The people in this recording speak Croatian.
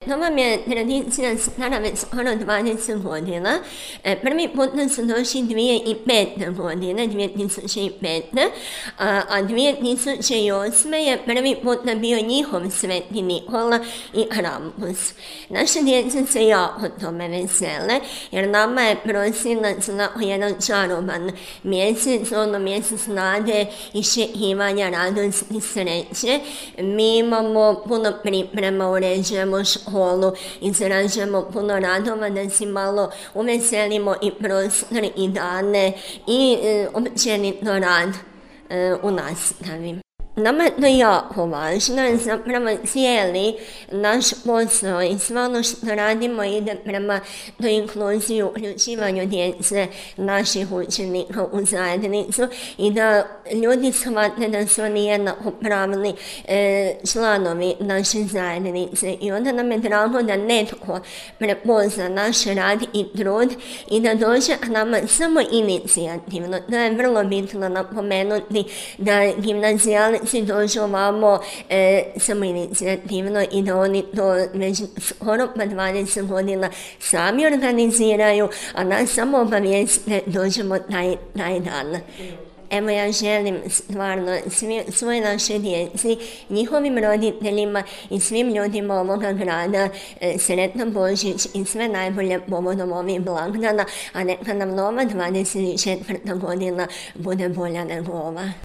Nova mi je tradicija stara već skoro 20 godina. Prvi put su došli 2005. godine, 2005. A 2008. je prvi put bio njihov Sveti Nikola i Krampus. Naše djece se jako tome vesele, jer nama je prosinac onako jedan čaroban mjesec, mjesec nade, iščekivanja, radosti i sreće. Mi imamo puno priprema, uređujemo školu, izražujemo puno radova da si malo uveselimo i prostor i dane i općenito rad u nastavi. Nama je to jako važno, zapravo cijeli naš posao i sve ono što radimo ide prema toj inkluziji, uključivanju djece naših učenika u zajednicu i da ljudi shvate da su oni jednakopravni članovi naše zajednice. I onda nam je drago da netko prepozna naš rad i trud i da dođe nama samo inicijativno. To je vrlo bitno napomenuti da gimnazijali dođu ovamo samo inicijativno i da oni to već skoro pa 20 godina sami organiziraju, a nas samo obavijeste dođemo taj dan. Evo ja želim stvarno svoj našoj djeci, njihovim roditeljima i svim ljudima ovoga grada sretan Božić i sve najbolje povodom ovih blagdana, a neka nam nova 24. godina bude bolja nego ova.